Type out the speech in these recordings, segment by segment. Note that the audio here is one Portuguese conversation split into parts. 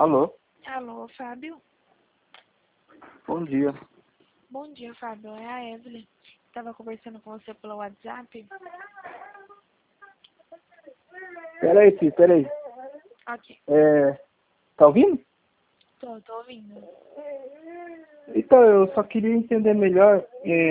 Alô, Alô, Fábio? bom dia. Bom dia, Fábio. É a Evelyn. Estava conversando com você pelo WhatsApp. Peraí, filho, peraí. Ok. Tá ouvindo? Tô ouvindo. Então, eu só queria entender melhor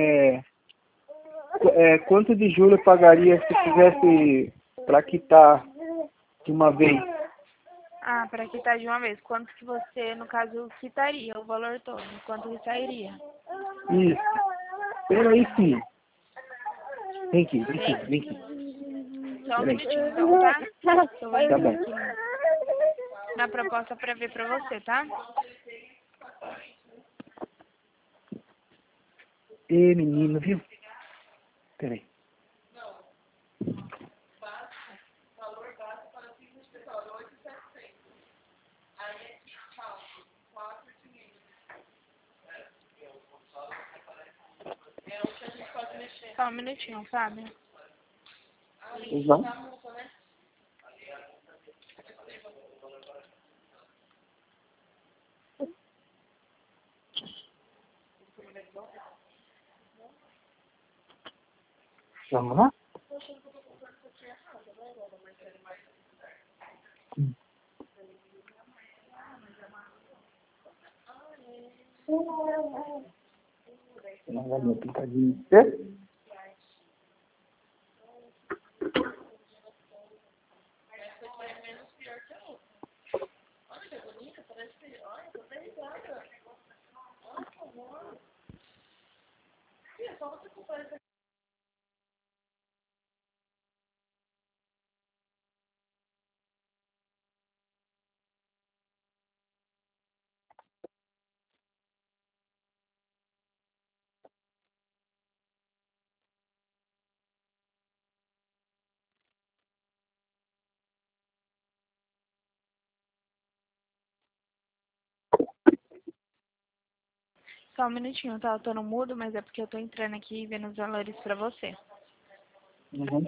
quanto de juros eu pagaria se tivesse para quitar de uma vez. Ah, para quitar de uma vez. Quanto que você, no caso, quitaria o valor todo? Quanto que sairia? Isso. Peraí, filho. Vem aqui, vem aqui, vem aqui. Só um Peraí. minutinho, então, tá? Tô Tá vendo bom. aqui na proposta para ver para você, tá? Ê, menino, viu? Peraí. Só um minutinho, Fábio. Vamos. Vamos lá? Não vai me pintadinho. Só um minutinho, tá? Eu tô no mudo, mas é porque eu tô entrando aqui e vendo os valores para você. Uhum.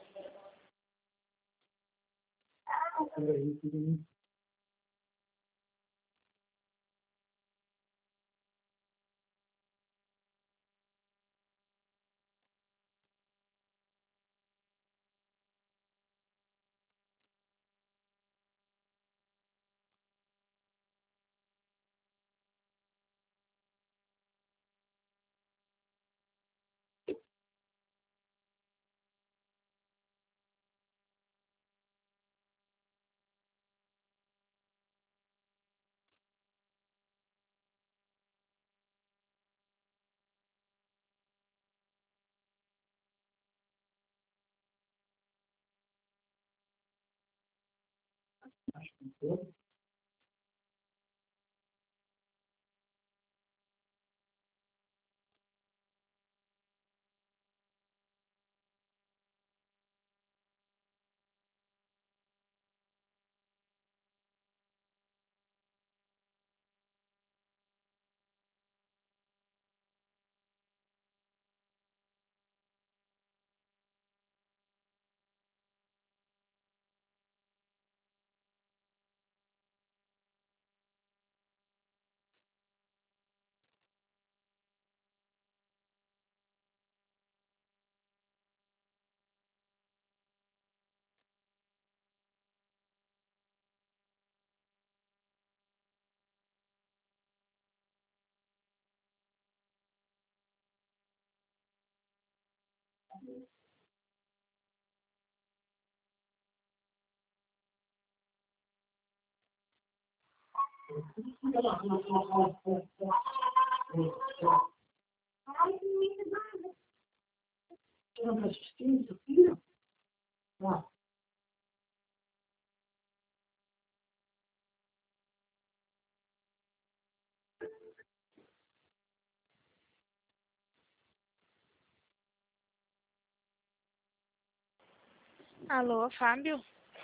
Alô, Fábio?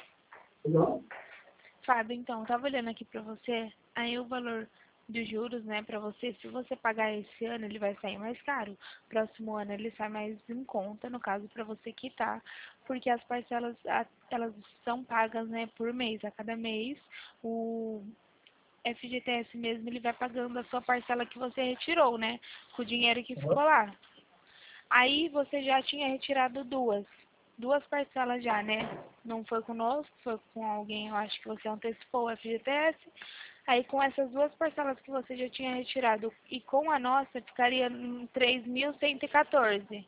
Não? Fábio, então, tava olhando aqui pra você, aí o valor dos juros, né, pra você, se você pagar esse ano, ele vai sair mais caro. Próximo ano ele sai mais em conta, no caso, pra você quitar, porque as parcelas, elas são pagas, né, por mês. A cada mês, FGTS mesmo, ele vai pagando a sua parcela que você retirou, né? Com o dinheiro que ficou lá. Aí você já tinha retirado duas parcelas já, né? Não foi conosco, foi com alguém, eu acho que você antecipou o FGTS. Aí com essas duas parcelas que você já tinha retirado e com a nossa, ficaria em 3.114.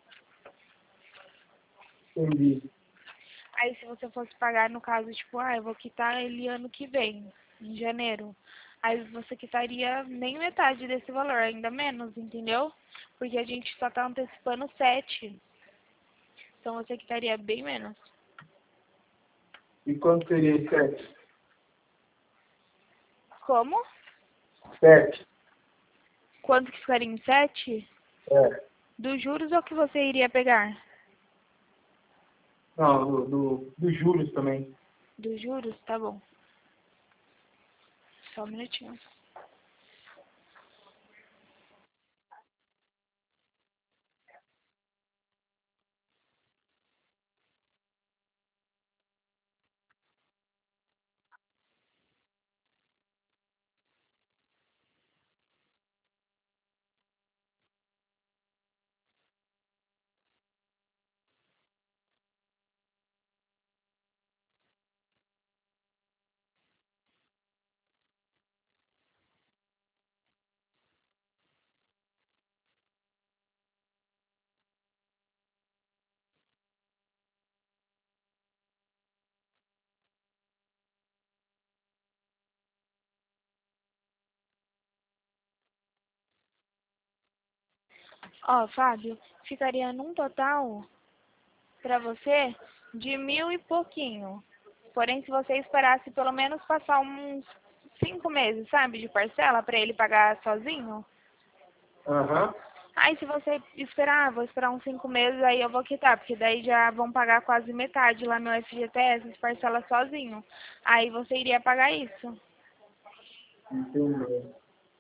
Entendi. Aí se você fosse pagar, no caso, tipo, eu vou quitar ele ano que vem, em janeiro. Aí você quitaria nem metade desse valor, ainda menos, entendeu? Porque a gente só tá antecipando 7. Então você quitaria bem menos. E quanto seria 7? Como? 7. Quanto que ficaria em 7? É. Dos juros ou que você iria pegar? Não, dos juros também. Dos juros? Tá bom. Só um minutinho. Ó, Fábio, ficaria num total pra você de 1.000 e pouquinho. Porém, se você esperasse pelo menos passar uns 5 meses, sabe, de parcela pra ele pagar sozinho. Aham. Aí se você esperar, vou esperar uns 5 meses, aí eu vou quitar, porque daí já vão pagar quase metade lá no FGTS, as parcelas sozinho. Aí você iria pagar isso. Entendi.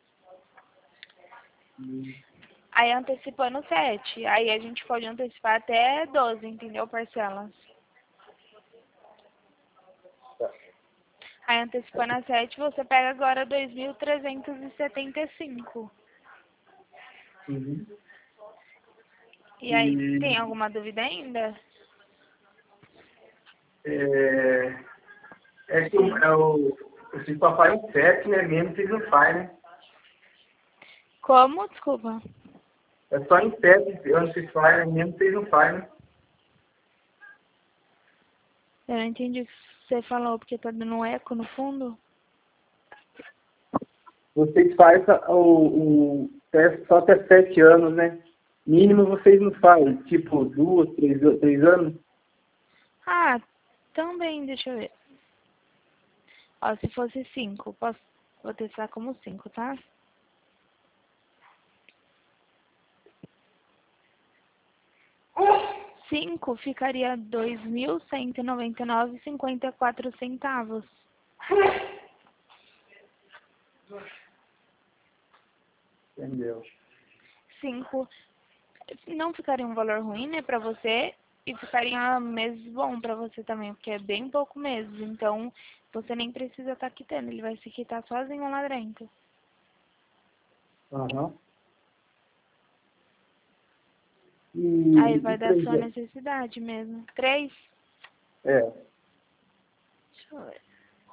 Aí antecipando 7. Aí a gente pode antecipar até 12, entendeu? Parcelas. Tá. Aí antecipando a 7, você pega agora 2.375. Uhum. E aí, tem E alguma dúvida ainda? que se papai em 7, né? Mesmo vocês não fazem, né? Como? Desculpa. É só em 7 anos que vocês fazem, né? Mesmo vocês não fazem, né? Eu não entendi o que você falou, porque tá dando um eco no fundo. Vocês fazem o teste só até 7 anos, né? Mínimo vocês não fazem, tipo 2, 3 anos. Ah, também, deixa eu ver. Ó, se fosse 5, vou testar como 5, tá? 5 ficaria 2.199,54 centavos. Entendeu? 5 não ficaria um valor ruim, né, pra você, e ficaria meses bom pra você também, porque é bem pouco meses, então você nem precisa estar quitando, ele vai se quitar sozinho lá dentro. Aham. Aí vai E dar 3 sua anos? necessidade mesmo. 3? É. Deixa eu ver.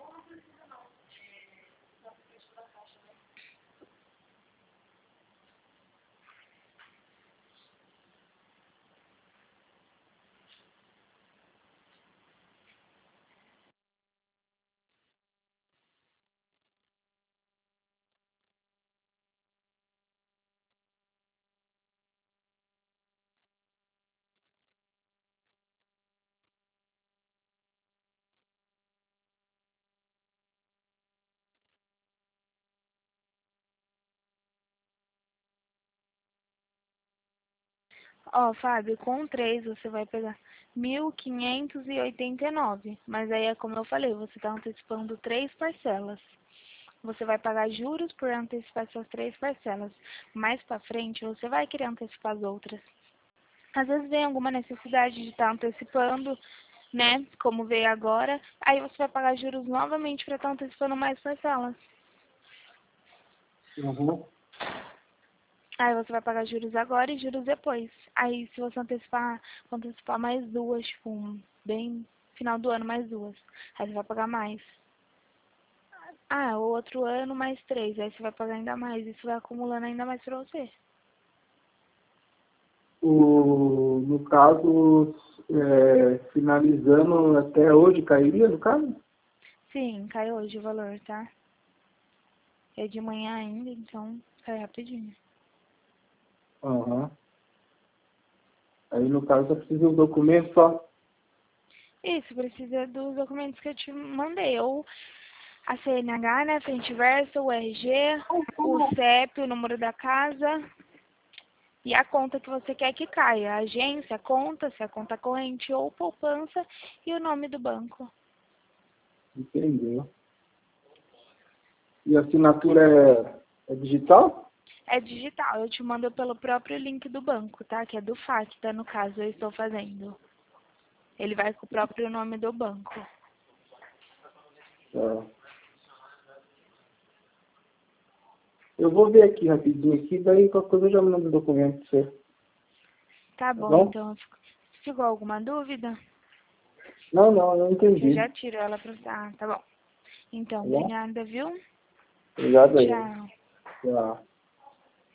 Ó, Fábio, com 3 você vai pegar 1.589. Mas aí é como eu falei, você está antecipando 3 parcelas. Você vai pagar juros por antecipar essas 3 parcelas. Mais pra frente, você vai querer antecipar as outras. Às vezes vem alguma necessidade de estar antecipando, né? Como veio agora. Aí você vai pagar juros novamente para estar antecipando mais parcelas. Uhum. Aí você vai pagar juros agora e juros depois. Aí se você antecipar mais duas, tipo, bem final do ano mais duas. Aí você vai pagar mais. Ah, o outro ano mais 3, aí você vai pagar ainda mais. Isso vai acumulando ainda mais pra você. No caso, finalizando até hoje, cairia no caso? Sim, cai hoje o valor, tá? É de manhã ainda, então cai rapidinho. Aham. Aí no caso eu preciso de um documento só. Isso, precisa dos documentos que eu te mandei. Ou a CNH, né, frente e verso, o RG, o CEP, o número da casa e a conta que você quer que caia. A agência, a conta, se é conta corrente ou poupança e o nome do banco. Entendeu? E a assinatura é digital? É digital, eu te mando pelo próprio link do banco, tá? Que é do Facta, no caso, eu estou fazendo. Ele vai com o próprio nome do banco. Tá. Eu vou ver aqui rapidinho aqui, daí qualquer coisa eu já mando o documento pra você. Tá Tá bom, bom? então. Ficou alguma dúvida? Não, eu Que eu entendi. já tiro ela pra... Ah, tá bom. Então, Tá bom? obrigada, viu? Obrigado aí. Tchau. Tchau.